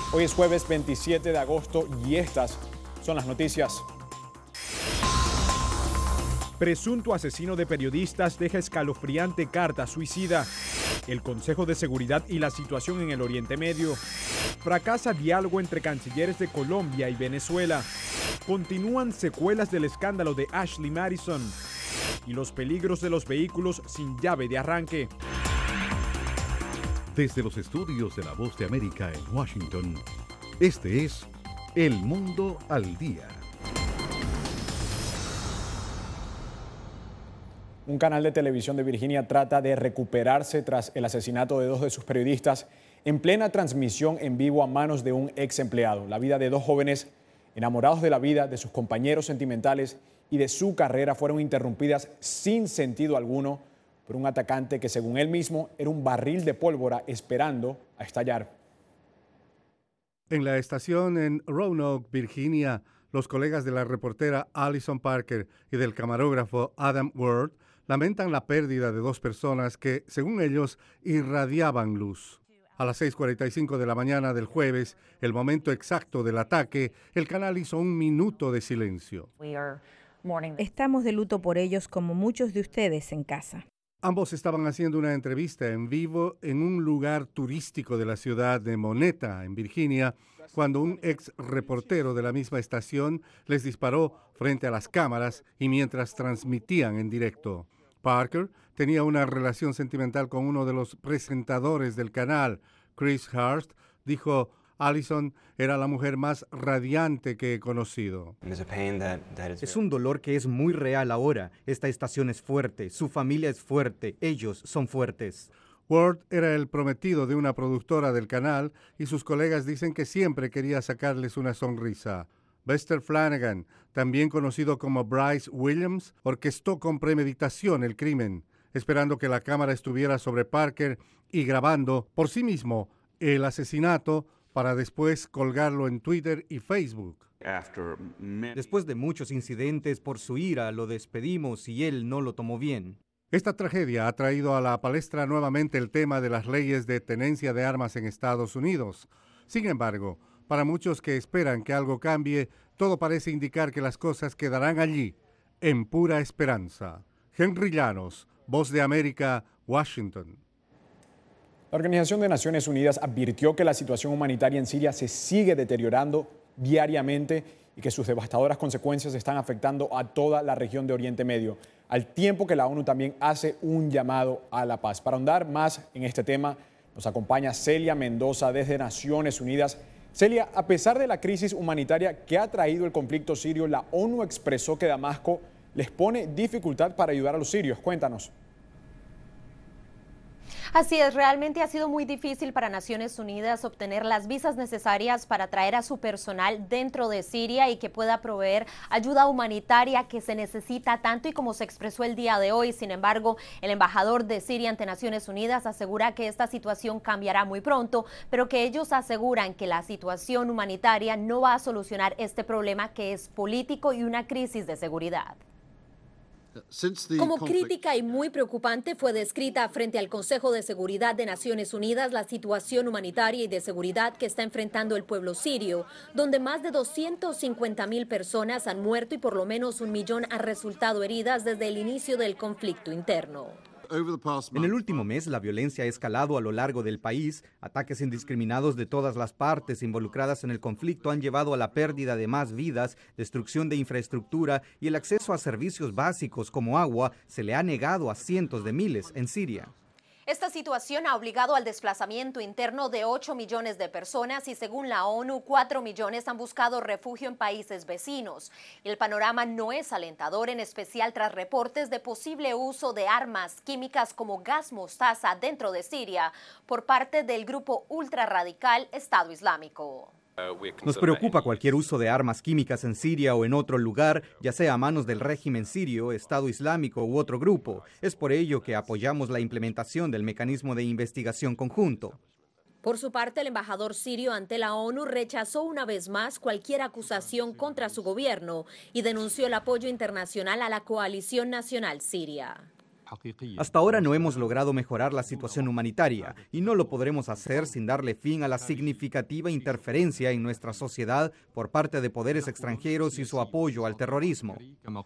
Hoy es jueves 27 de agosto y estas son las noticias. Presunto asesino de periodistas deja escalofriante carta suicida. El Consejo de Seguridad y la situación en el Oriente Medio. Fracasa diálogo entre cancilleres de Colombia y Venezuela. Continúan secuelas del escándalo de Ashley Madison. Y los peligros de los vehículos sin llave de arranque. Desde los estudios de La Voz de América en Washington, este es El Mundo al Día. Un canal de televisión de Virginia trata de recuperarse tras el asesinato de dos de sus periodistas en plena transmisión en vivo a manos de un ex empleado. La vida de dos jóvenes enamorados de la vida, de sus compañeros sentimentales y de su carrera fueron interrumpidas sin sentido alguno por un atacante que, según él mismo, era un barril de pólvora esperando a estallar. En la estación en Roanoke, Virginia, los colegas de la reportera Allison Parker y del camarógrafo Adam Ward lamentan la pérdida de dos personas que, según ellos, irradiaban luz. A las 6:45 de la mañana del jueves, el momento exacto del ataque, el canal hizo un minuto de silencio. Estamos de luto por ellos como muchos de ustedes en casa. Ambos estaban haciendo una entrevista en vivo en un lugar turístico de la ciudad de Moneta, en Virginia, cuando un ex reportero de la misma estación les disparó frente a las cámaras y mientras transmitían en directo. Parker tenía una relación sentimental con uno de los presentadores del canal, Chris Hurst. Dijo, Allison era la mujer más radiante que he conocido. Es un dolor que es muy real ahora. Esta estación es fuerte, su familia es fuerte, ellos son fuertes. Ward era el prometido de una productora del canal y sus colegas dicen que siempre quería sacarles una sonrisa. Bester Flanagan, también conocido como Bryce Williams, orquestó con premeditación el crimen, esperando que la cámara estuviera sobre Parker y grabando por sí mismo el asesinato para después colgarlo en Twitter y Facebook. Después de muchos incidentes por su ira, lo despedimos y él no lo tomó bien. Esta tragedia ha traído a la palestra nuevamente el tema de las leyes de tenencia de armas en Estados Unidos. Sin embargo, para muchos que esperan que algo cambie, todo parece indicar que las cosas quedarán allí, en pura esperanza. Henry Llanos, Voz de América, Washington. La Organización de Naciones Unidas advirtió que la situación humanitaria en Siria se sigue deteriorando diariamente y que sus devastadoras consecuencias están afectando a toda la región de Oriente Medio, al tiempo que la ONU también hace un llamado a la paz. Para ahondar más en este tema, nos acompaña Celia Mendoza desde Naciones Unidas. Celia, a pesar de la crisis humanitaria que ha traído el conflicto sirio, la ONU expresó que Damasco les pone dificultad para ayudar a los sirios. Cuéntanos. Así es, realmente ha sido muy difícil para Naciones Unidas obtener las visas necesarias para traer a su personal dentro de Siria y que pueda proveer ayuda humanitaria que se necesita tanto y como se expresó el día de hoy. Sin embargo, el embajador de Siria ante Naciones Unidas asegura que esta situación cambiará muy pronto, pero que ellos aseguran que la situación humanitaria no va a solucionar este problema que es político y una crisis de seguridad. Como crítica y muy preocupante fue descrita frente al Consejo de Seguridad de Naciones Unidas la situación humanitaria y de seguridad que está enfrentando el pueblo sirio, donde más de 250,000 personas han muerto y por lo menos 1 millón han resultado heridas desde el inicio del conflicto interno. En el último mes, la violencia ha escalado a lo largo del país. Ataques indiscriminados de todas las partes involucradas en el conflicto han llevado a la pérdida de más vidas, destrucción de infraestructura y el acceso a servicios básicos como agua se le ha negado a cientos de miles en Siria. Esta situación ha obligado al desplazamiento interno de 8 millones de personas y según la ONU, 4 millones han buscado refugio en países vecinos. El panorama no es alentador, en especial tras reportes de posible uso de armas químicas como gas mostaza dentro de Siria por parte del grupo ultrarradical Estado Islámico. Nos preocupa cualquier uso de armas químicas en Siria o en otro lugar, ya sea a manos del régimen sirio, Estado Islámico u otro grupo. Es por ello que apoyamos la implementación del mecanismo de investigación conjunto. Por su parte, el embajador sirio ante la ONU rechazó una vez más cualquier acusación contra su gobierno y denunció el apoyo internacional a la coalición nacional siria. Hasta ahora no hemos logrado mejorar la situación humanitaria y no lo podremos hacer sin darle fin a la significativa interferencia en nuestra sociedad por parte de poderes extranjeros y su apoyo al terrorismo.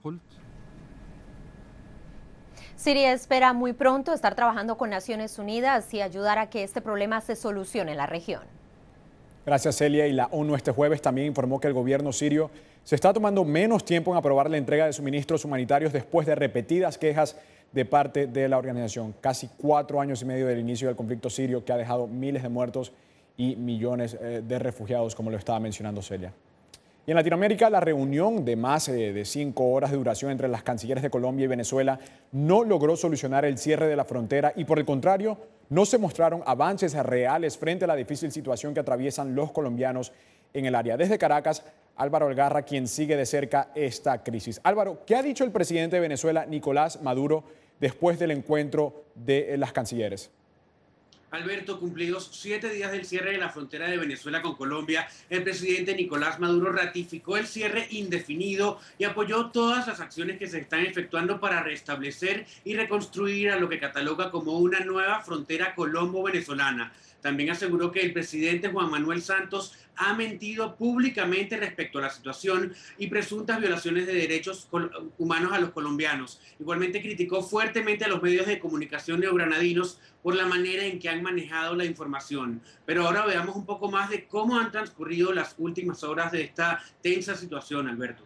Siria espera muy pronto estar trabajando con Naciones Unidas y ayudar a que este problema se solucione en la región. Gracias, Celia. Y la ONU este jueves también informó que el gobierno sirio se está tomando menos tiempo en aprobar la entrega de suministros humanitarios después de repetidas quejas de parte de la organización. Casi 4 años y medio del inicio del conflicto sirio que ha dejado miles de muertos y millones de refugiados, como lo estaba mencionando Celia. Y en Latinoamérica, la reunión de más de 5 horas de duración entre las cancilleres de Colombia y Venezuela no logró solucionar el cierre de la frontera y, por el contrario, no se mostraron avances reales frente a la difícil situación que atraviesan los colombianos en el área. Desde Caracas, Álvaro Algarra, quien sigue de cerca esta crisis. Álvaro, ¿qué ha dicho el presidente de Venezuela, Nicolás Maduro, después del encuentro de las cancilleres? Alberto, cumplidos 7 días del cierre de la frontera de Venezuela con Colombia, el presidente Nicolás Maduro ratificó el cierre indefinido y apoyó todas las acciones que se están efectuando para restablecer y reconstruir a lo que cataloga como una nueva frontera colombo-venezolana. También aseguró que el presidente Juan Manuel Santos ha mentido públicamente respecto a la situación y presuntas violaciones de derechos humanos a los colombianos. Igualmente criticó fuertemente a los medios de comunicación neogranadinos por la manera en que han manejado la información. Pero ahora veamos un poco más de cómo han transcurrido las últimas horas de esta tensa situación, Alberto.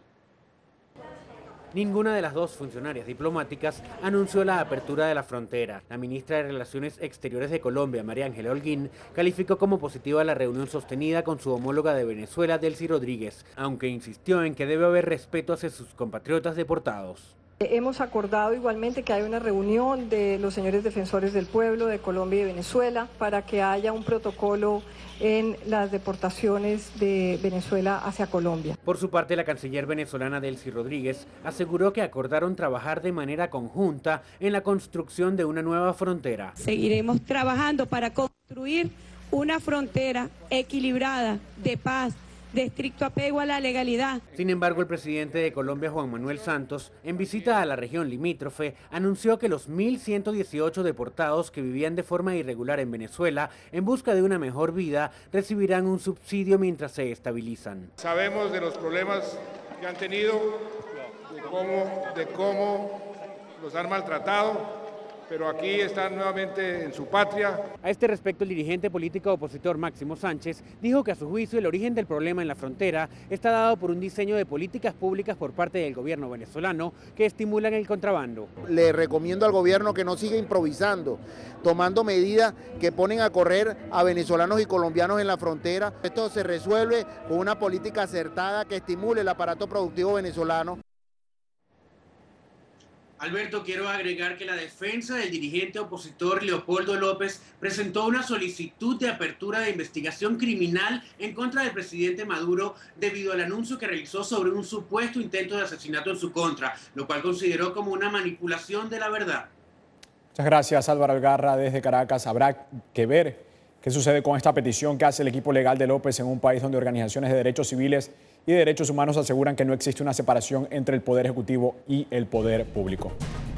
Ninguna de las dos funcionarias diplomáticas anunció la apertura de la frontera. La ministra de Relaciones Exteriores de Colombia, María Ángela Holguín, calificó como positiva la reunión sostenida con su homóloga de Venezuela, Delcy Rodríguez, aunque insistió en que debe haber respeto hacia sus compatriotas deportados. Hemos acordado igualmente que haya una reunión de los señores defensores del pueblo de Colombia y de Venezuela para que haya un protocolo en las deportaciones de Venezuela hacia Colombia. Por su parte, la canciller venezolana Delcy Rodríguez aseguró que acordaron trabajar de manera conjunta en la construcción de una nueva frontera. Seguiremos trabajando para construir una frontera equilibrada, de paz, de estricto apego a la legalidad. Sin embargo, el presidente de Colombia, Juan Manuel Santos, en visita a la región limítrofe, anunció que los 1.118 deportados que vivían de forma irregular en Venezuela en busca de una mejor vida recibirán un subsidio mientras se estabilizan. Sabemos de los problemas que han tenido, de cómo los han maltratado, pero aquí están nuevamente en su patria. A este respecto, el dirigente político opositor Máximo Sánchez dijo que a su juicio el origen del problema en la frontera está dado por un diseño de políticas públicas por parte del gobierno venezolano que estimulan el contrabando. Le recomiendo al gobierno que no siga improvisando, tomando medidas que ponen a correr a venezolanos y colombianos en la frontera. Esto se resuelve con una política acertada que estimule el aparato productivo venezolano. Alberto, quiero agregar que la defensa del dirigente opositor Leopoldo López presentó una solicitud de apertura de investigación criminal en contra del presidente Maduro debido al anuncio que realizó sobre un supuesto intento de asesinato en su contra, lo cual consideró como una manipulación de la verdad. Muchas gracias, Álvaro Algarra, desde Caracas. Habrá que ver qué sucede con esta petición que hace el equipo legal de López en un país donde organizaciones de derechos civiles y de derechos humanos aseguran que no existe una separación entre el poder ejecutivo y el poder público.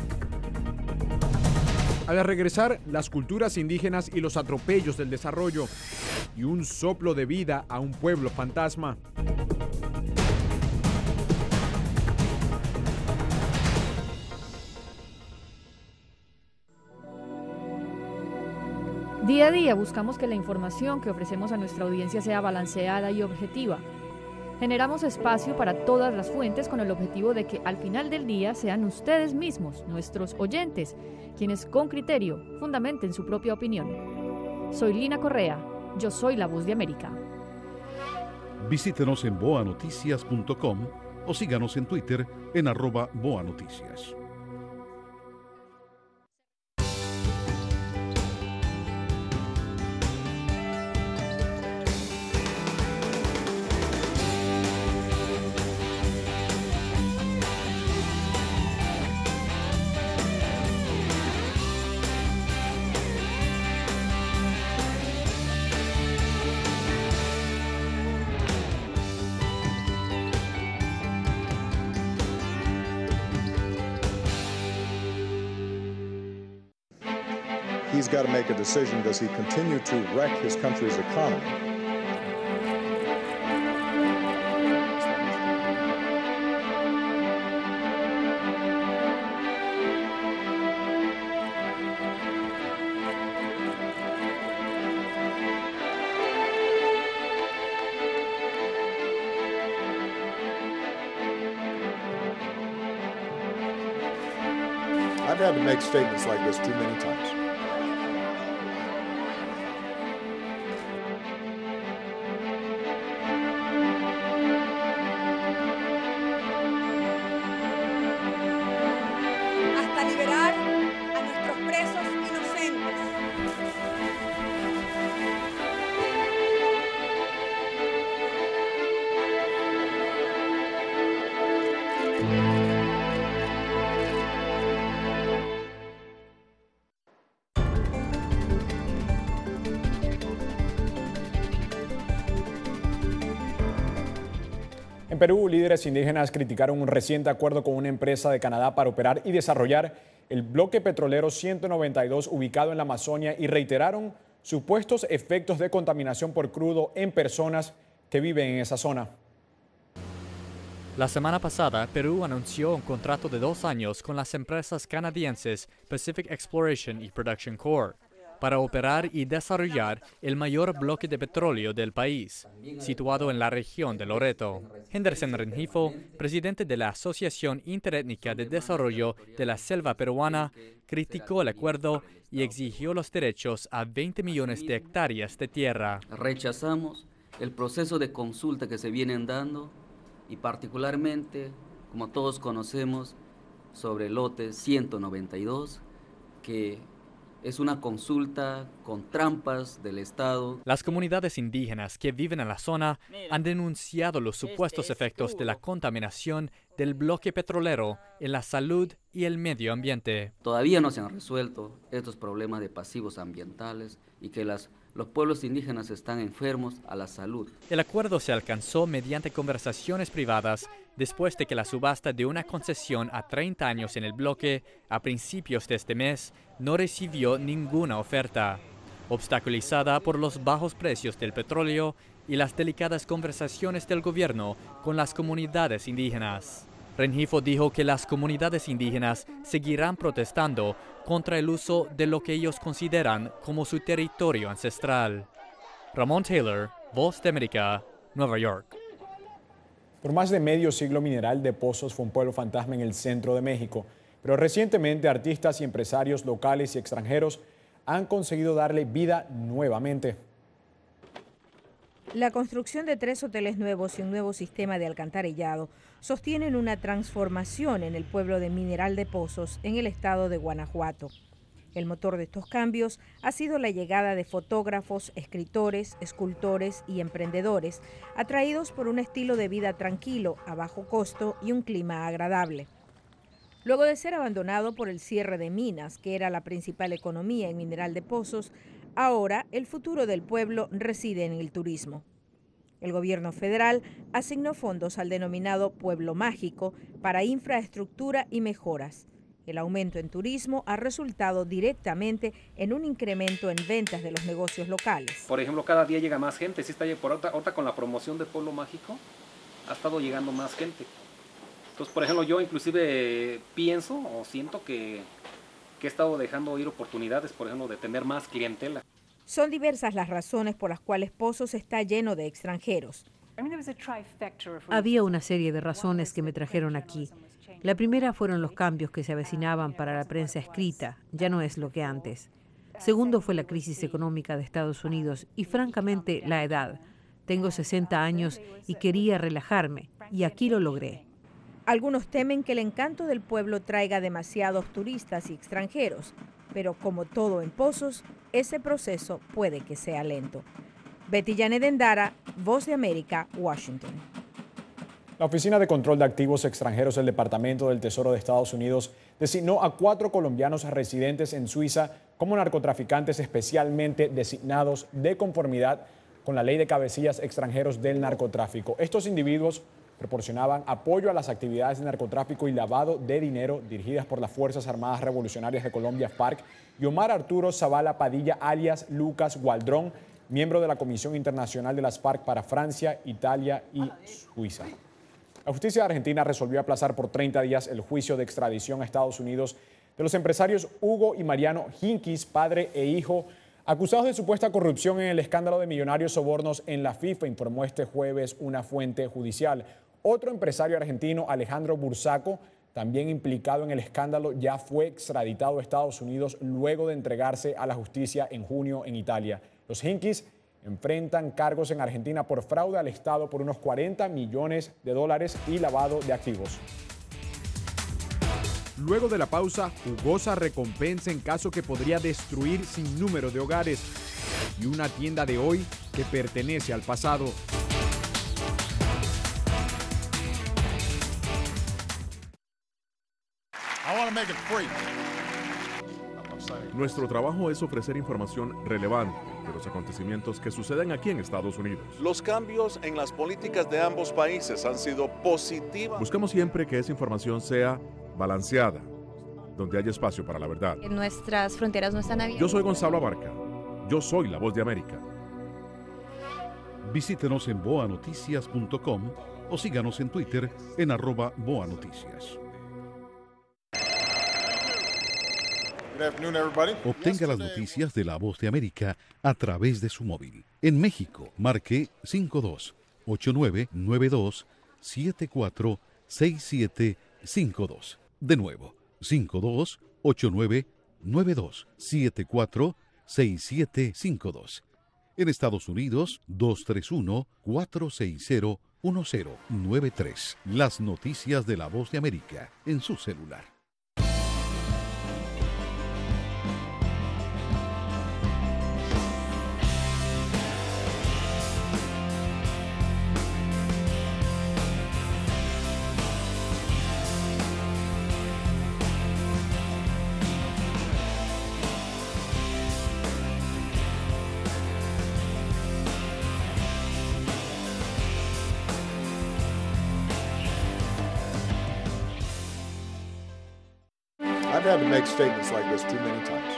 Al regresar, las culturas indígenas y los atropellos del desarrollo y un soplo de vida a un pueblo fantasma. Día a día buscamos que la información que ofrecemos a nuestra audiencia sea balanceada y objetiva. Generamos espacio para todas las fuentes con el objetivo de que al final del día sean ustedes mismos, nuestros oyentes, quienes con criterio fundamenten su propia opinión. Soy Lina Correa, yo soy la Voz de América. Visítenos en boanoticias.com o síganos en Twitter en @boanoticias. he's got to make a decision. Does he continue to wreck his country's economy? I've had to make statements like this too many times. Hasta liberar a nuestros presos inocentes. En Perú, líderes indígenas criticaron un reciente acuerdo con una empresa de Canadá para operar y desarrollar el bloque petrolero 192 ubicado en la Amazonia y reiteraron supuestos efectos de contaminación por crudo en personas que viven en esa zona. La semana pasada, Perú anunció un contrato de 2 años con las empresas canadienses Pacific Exploration y Production Corp. Para operar y desarrollar el mayor bloque de petróleo del país, situado en la región de Loreto. Henderson Rengifo, presidente de la Asociación Interétnica de Desarrollo de la Selva Peruana, criticó el acuerdo y exigió los derechos a 20 millones de hectáreas de tierra. Rechazamos el proceso de consulta que se vienen dando y particularmente, como todos conocemos, sobre el lote 192, que es una consulta con trampas del Estado. Las comunidades indígenas que viven en la zona han denunciado los supuestos efectos de la contaminación del bloque petrolero en la salud y el medio ambiente. Todavía no se han resuelto estos problemas de pasivos ambientales y que los pueblos indígenas están enfermos a la salud. El acuerdo se alcanzó mediante conversaciones privadas después de que la subasta de una concesión a 30 años en el bloque a principios de este mes no recibió ninguna oferta, obstaculizada por los bajos precios del petróleo y las delicadas conversaciones del gobierno con las comunidades indígenas. Rengifo dijo que las comunidades indígenas seguirán protestando contra el uso de lo que ellos consideran como su territorio ancestral. Ramón Taylor, Voz de América, Nueva York. Por más de medio siglo, Mineral de Pozos fue un pueblo fantasma en el centro de México, pero recientemente artistas y empresarios locales y extranjeros han conseguido darle vida nuevamente. La construcción de 3 hoteles nuevos y un nuevo sistema de alcantarillado sostienen una transformación en el pueblo de Mineral de Pozos, en el estado de Guanajuato. El motor de estos cambios ha sido la llegada de fotógrafos, escritores, escultores y emprendedores, atraídos por un estilo de vida tranquilo, a bajo costo y un clima agradable. Luego de ser abandonado por el cierre de minas, que era la principal economía en Mineral de Pozos, ahora el futuro del pueblo reside en el turismo. El gobierno federal asignó fondos al denominado Pueblo Mágico para infraestructura y mejoras. El aumento en turismo ha resultado directamente en un incremento en ventas de los negocios locales. Por ejemplo, cada día llega más gente. Sí, está por ahorita con la promoción de Pueblo Mágico, ha estado llegando más gente. Entonces, por ejemplo, yo inclusive pienso o siento que he estado dejando ir oportunidades, por ejemplo, de tener más clientela. Son diversas las razones por las cuales Pozos está lleno de extranjeros. Había una serie de razones que me trajeron aquí. La primera fueron los cambios que se avecinaban para la prensa escrita, ya no es lo que antes. Segundo fue la crisis económica de Estados Unidos y francamente la edad. Tengo 60 años y quería relajarme, y aquí lo logré. Algunos temen que el encanto del pueblo traiga demasiados turistas y extranjeros, pero como todo en Pozos, ese proceso puede que sea lento. Betty Janet Endara, Voz de América, Washington. La Oficina de Control de Activos Extranjeros del Departamento del Tesoro de Estados Unidos designó a 4 colombianos residentes en Suiza como narcotraficantes especialmente designados de conformidad con la ley de cabecillas extranjeros del narcotráfico. Estos individuos proporcionaban apoyo a las actividades de narcotráfico y lavado de dinero dirigidas por las Fuerzas Armadas Revolucionarias de Colombia, FARC, y Omar Arturo Zavala Padilla, alias Lucas Gualdrón, miembro de la Comisión Internacional de las FARC para Francia, Italia y Suiza. La justicia de Argentina resolvió aplazar por 30 días el juicio de extradición a Estados Unidos de los empresarios Hugo y Mariano Hinkis, padre e hijo, acusados de supuesta corrupción en el escándalo de millonarios sobornos en la FIFA, informó este jueves una fuente judicial. Otro empresario argentino, Alejandro Bursaco, también implicado en el escándalo, ya fue extraditado a Estados Unidos luego de entregarse a la justicia en junio en Italia. Los Hinkis enfrentan cargos en Argentina por fraude al Estado por unos $40 millones y lavado de activos. Luego de la pausa, jugosa recompensa en caso que podría destruir sin número de hogares y una tienda de hoy que pertenece al pasado. Nuestro trabajo es ofrecer información relevante de los acontecimientos que suceden aquí en Estados Unidos. Los cambios en las políticas de ambos países han sido positivos. Buscamos siempre que esa información sea balanceada, donde haya espacio para la verdad. Nuestras fronteras no están abiertas. Yo soy Gonzalo Abarca. Yo soy La Voz de América. Visítenos en boanoticias.com o síganos en Twitter en @boanoticias. Obtenga las noticias de La Voz de América a través de su móvil. En México, marque 52-8992-746752. De nuevo, 52-8992-746752. En Estados Unidos, 231-460-1093. Las noticias de La Voz de América en su celular. I've had to make statements like this too many times.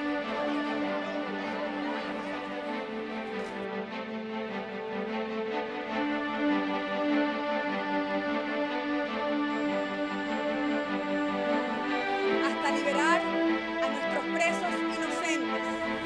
Hasta liberar a nuestros presos inocentes.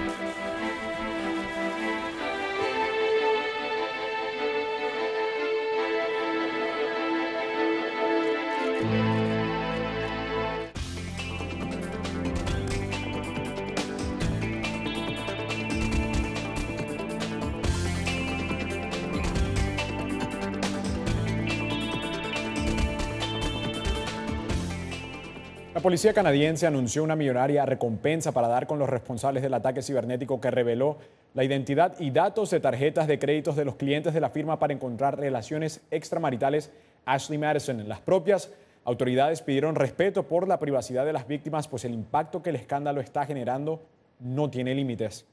La policía canadiense anunció una millonaria recompensa para dar con los responsables del ataque cibernético que reveló la identidad y datos de tarjetas de créditos de los clientes de la firma para encontrar relaciones extramaritales Ashley Madison. Las propias autoridades pidieron respeto por la privacidad de las víctimas, pues el impacto que el escándalo está generando no tiene límites.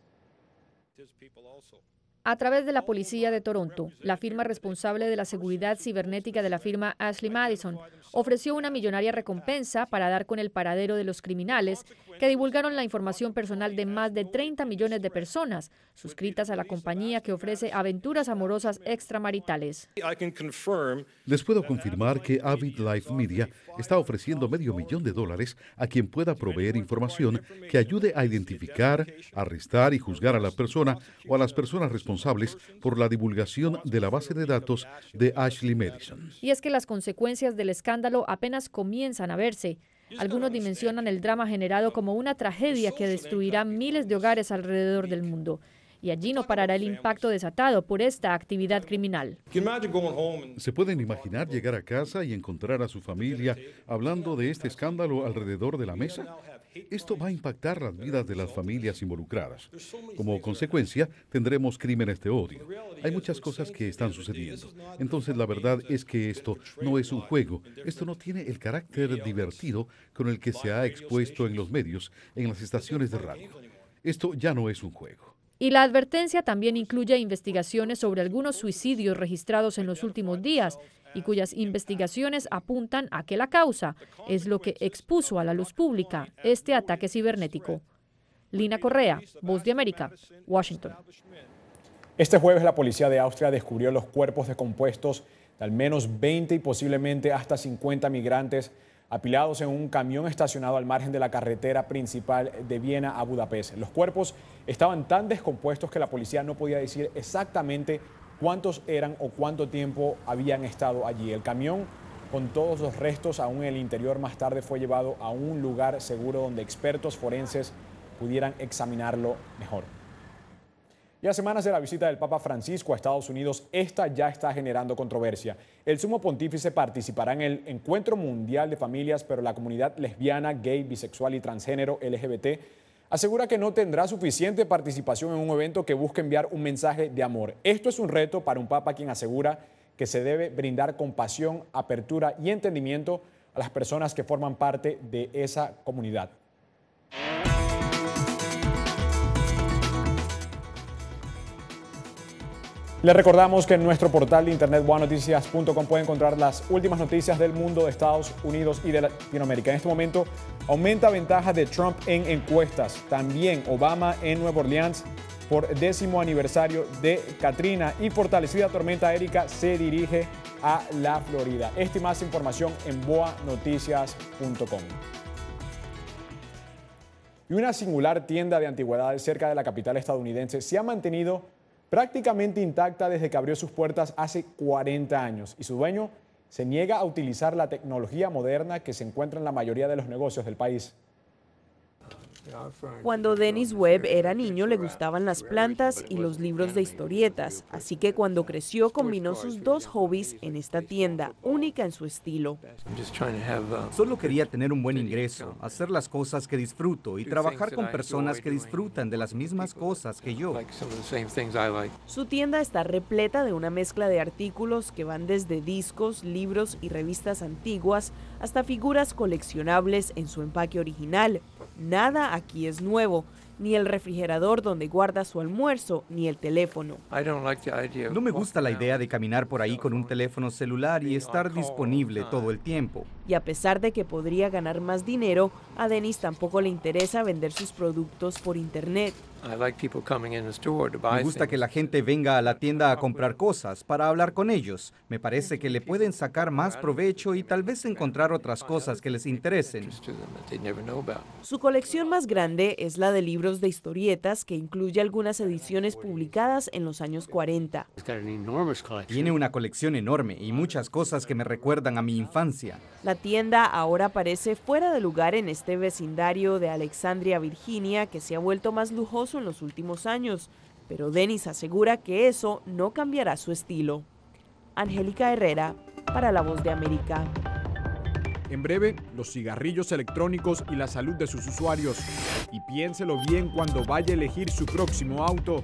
A través de la policía de Toronto, la firma responsable de la seguridad cibernética de la firma Ashley Madison ofreció una millonaria recompensa para dar con el paradero de los criminales que divulgaron la información personal de más de 30 millones de personas suscritas a la compañía que ofrece aventuras amorosas extramaritales. Les puedo confirmar que Avid Life Media está ofreciendo $500,000 a quien pueda proveer información que ayude a identificar, arrestar y juzgar a la persona o a las personas responsables por la divulgación de la base de datos de Ashley Madison. Y es que las consecuencias del escándalo apenas comienzan a verse. Algunos dimensionan el drama generado como una tragedia que destruirá miles de hogares alrededor del mundo. Y allí no parará el impacto desatado por esta actividad criminal. ¿Se pueden imaginar llegar a casa y encontrar a su familia hablando de este escándalo alrededor de la mesa? Esto va a impactar las vidas de las familias involucradas. Como consecuencia, tendremos crímenes de odio. Hay muchas cosas que están sucediendo. Entonces, la verdad es que esto no es un juego. Esto no tiene el carácter divertido con el que se ha expuesto en los medios, en las estaciones de radio. Esto ya no es un juego. Y la advertencia también incluye investigaciones sobre algunos suicidios registrados en los últimos días y cuyas investigaciones apuntan a que la causa es lo que expuso a la luz pública este ataque cibernético. Lina Correa, Voz de América, Washington. Este jueves la policía de Austria descubrió los cuerpos descompuestos de al menos 20 y posiblemente hasta 50 migrantes apilados en un camión estacionado al margen de la carretera principal de Viena a Budapest. Los cuerpos estaban tan descompuestos que la policía no podía decir exactamente cuántos eran o cuánto tiempo habían estado allí. El camión con todos los restos aún en el interior más tarde fue llevado a un lugar seguro donde expertos forenses pudieran examinarlo mejor. Y a semanas de la visita del Papa Francisco a Estados Unidos, esta ya está generando controversia. El sumo pontífice participará en el Encuentro Mundial de Familias, pero la comunidad lesbiana, gay, bisexual y transgénero LGBT asegura que no tendrá suficiente participación en un evento que busque enviar un mensaje de amor. Esto es un reto para un Papa quien asegura que se debe brindar compasión, apertura y entendimiento a las personas que forman parte de esa comunidad. Les recordamos que en nuestro portal de internet boanoticias.com pueden encontrar las últimas noticias del mundo, de Estados Unidos y de Latinoamérica. En este momento aumenta ventaja de Trump en encuestas. También Obama en Nueva Orleans por 10º aniversario de Katrina y fortalecida tormenta Erika se dirige a la Florida. Esta y más información en boanoticias.com. Y una singular tienda de antigüedades cerca de la capital estadounidense se ha mantenido prácticamente intacta desde que abrió sus puertas hace 40 años y su dueño se niega a utilizar la tecnología moderna que se encuentra en la mayoría de los negocios del país. Cuando Dennis Webb era niño le gustaban las plantas y los libros de historietas, así que cuando creció combinó sus dos hobbies en esta tienda, única en su estilo. Solo quería tener un buen ingreso, hacer las cosas que disfruto y trabajar con personas que disfrutan de las mismas cosas que yo. Su tienda está repleta de una mezcla de artículos que van desde discos, libros y revistas antiguas hasta figuras coleccionables en su empaque original. Nada aquí es nuevo, ni el refrigerador donde guarda su almuerzo, ni el teléfono. No me gusta la idea de caminar por ahí con un teléfono celular y estar disponible todo el tiempo. Y a pesar de que podría ganar más dinero, a Dennis tampoco le interesa vender sus productos por internet. Me gusta que la gente venga a la tienda a comprar cosas para hablar con ellos. Me parece que le pueden sacar más provecho y tal vez encontrar otras cosas que les interesen. Su colección más grande es la de libros de historietas, que incluye algunas ediciones publicadas en los años 40. Tiene una colección enorme y muchas cosas que me recuerdan a mi infancia. La tienda ahora parece fuera de lugar en este vecindario de Alexandria, Virginia, que se ha vuelto más lujoso en los últimos años, pero Dennis asegura que eso no cambiará su estilo. Angélica Herrera, para La Voz de América. En breve, los cigarrillos electrónicos y la salud de sus usuarios. Y piénselo bien cuando vaya a elegir su próximo auto.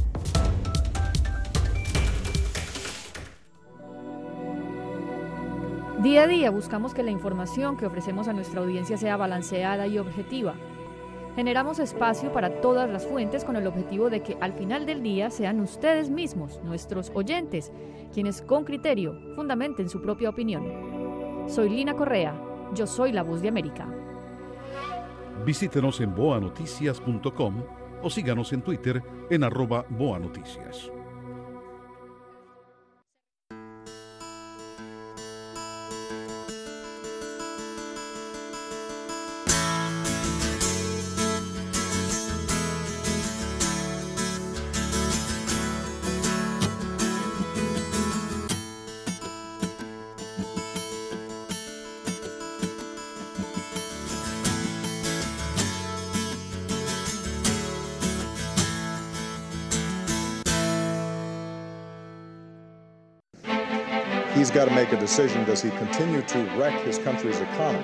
Día a día buscamos que la información que ofrecemos a nuestra audiencia sea balanceada y objetiva. Generamos espacio para todas las fuentes con el objetivo de que al final del día sean ustedes mismos, nuestros oyentes, quienes con criterio fundamenten su propia opinión. Soy Lina Correa, yo soy La Voz de América. Visítenos en boanoticias.com o síganos en Twitter en @boanoticias. He's got to make a decision. Does he continue to wreck his country's economy?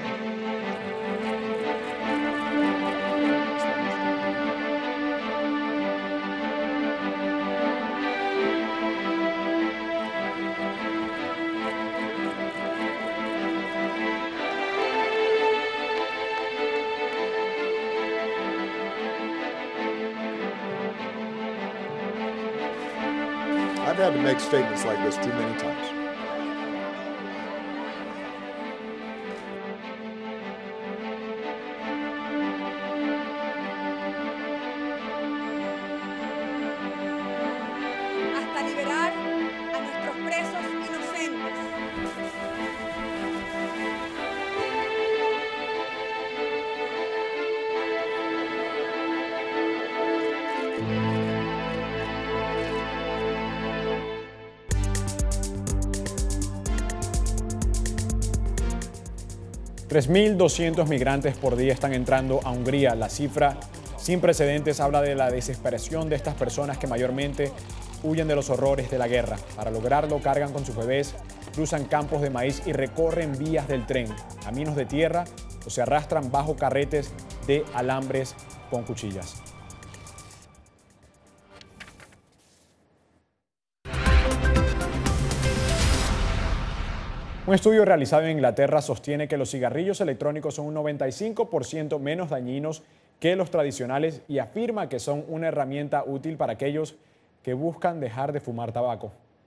I've had to make statements like this too many times. Hasta liberar a nuestros presos inocentes. $3.200 migrantes por día están entrando a Hungría. La cifra sin precedentes habla de la desesperación de estas personas que mayormente huyen de los horrores de la guerra. Para lograrlo, cargan con sus bebés, cruzan campos de maíz y recorren vías del tren, caminos de tierra o se arrastran bajo carretes de alambres con cuchillas. Un estudio realizado en Inglaterra sostiene que los cigarrillos electrónicos son un 95% menos dañinos que los tradicionales y afirma que son una herramienta útil para aquellos que buscan dejar de fumar tabaco.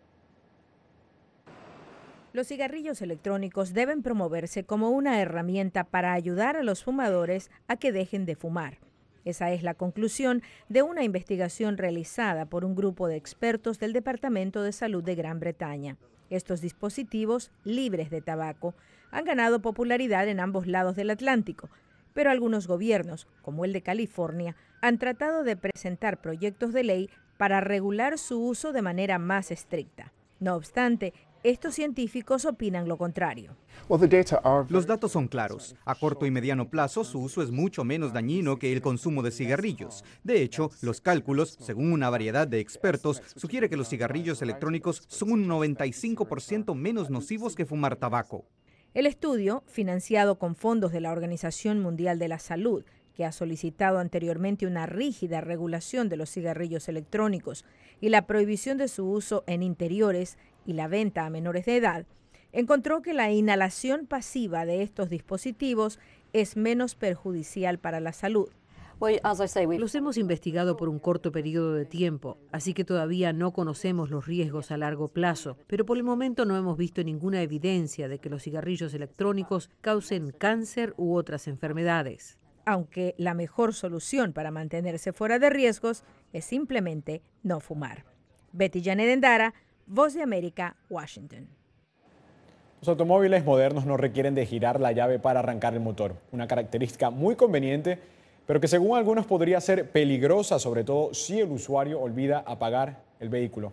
Los cigarrillos electrónicos deben promoverse como una herramienta para ayudar a los fumadores a que dejen de fumar. Esa es la conclusión de una investigación realizada por un grupo de expertos del Departamento de Salud de Gran Bretaña. Estos dispositivos libres de tabaco han ganado popularidad en ambos lados del Atlántico, pero algunos gobiernos, como el de California, han tratado de presentar proyectos de ley para regular su uso de manera más estricta. No obstante, estos científicos opinan lo contrario. Los datos son claros. A corto y mediano plazo, su uso es mucho menos dañino que el consumo de cigarrillos. De hecho, los cálculos, según una variedad de expertos, sugiere que los cigarrillos electrónicos son un 95% menos nocivos que fumar tabaco. El estudio, financiado con fondos de la Organización Mundial de la Salud, que ha solicitado anteriormente una rígida regulación de los cigarrillos electrónicos y la prohibición de su uso en interiores y la venta a menores de edad, encontró que la inhalación pasiva de estos dispositivos es menos perjudicial para la salud. Los hemos investigado por un corto periodo de tiempo, así que todavía no conocemos los riesgos a largo plazo, pero por el momento no hemos visto ninguna evidencia de que los cigarrillos electrónicos causen cáncer u otras enfermedades. Aunque la mejor solución para mantenerse fuera de riesgos es simplemente no fumar. Betty Janet Endara, Voz de América, Washington. Los automóviles modernos no requieren de girar la llave para arrancar el motor, una característica muy conveniente, pero que según algunos podría ser peligrosa, sobre todo si el usuario olvida apagar el vehículo.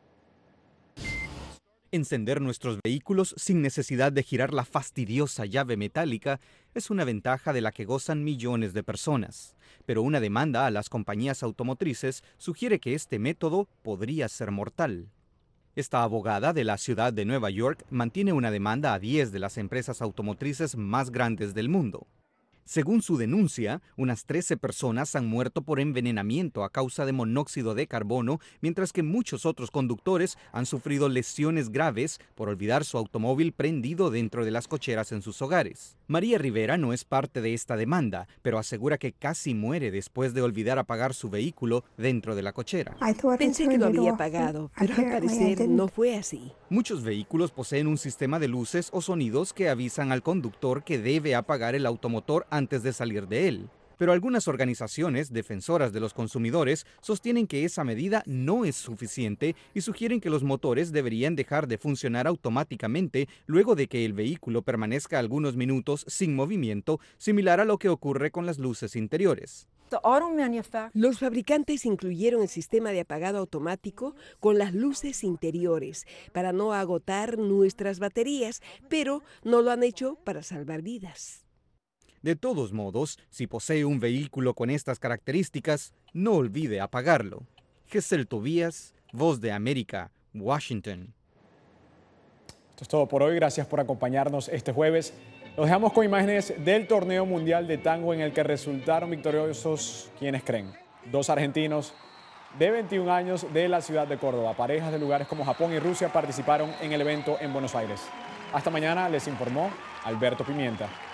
Encender nuestros vehículos sin necesidad de girar la fastidiosa llave metálica es una ventaja de la que gozan millones de personas. Pero una demanda a las compañías automotrices sugiere que este método podría ser mortal. Esta abogada de la ciudad de Nueva York mantiene una demanda a 10 de las empresas automotrices más grandes del mundo. Según su denuncia, unas 13 personas han muerto por envenenamiento a causa de monóxido de carbono, mientras que muchos otros conductores han sufrido lesiones graves por olvidar su automóvil prendido dentro de las cocheras en sus hogares. María Rivera no es parte de esta demanda, pero asegura que casi muere después de olvidar apagar su vehículo dentro de la cochera. Pensé que lo había apagado, pero al parecer no fue así. Muchos vehículos poseen un sistema de luces o sonidos que avisan al conductor que debe apagar el automotor antes de salir de él. Pero algunas organizaciones defensoras de los consumidores sostienen que esa medida no es suficiente y sugieren que los motores deberían dejar de funcionar automáticamente luego de que el vehículo permanezca algunos minutos sin movimiento, similar a lo que ocurre con las luces interiores. Los fabricantes incluyeron el sistema de apagado automático con las luces interiores para no agotar nuestras baterías, pero no lo han hecho para salvar vidas. De todos modos, si posee un vehículo con estas características, no olvide apagarlo. Gesell Tobías, Voz de América, Washington. Esto es todo por hoy. Gracias por acompañarnos este jueves. Los dejamos con imágenes del Torneo Mundial de Tango en el que resultaron victoriosos, ¿quiénes creen? 2 argentinos de 21 años de la ciudad de Córdoba. Parejas de lugares como Japón y Rusia participaron en el evento en Buenos Aires. Hasta mañana, les informó Alberto Pimienta.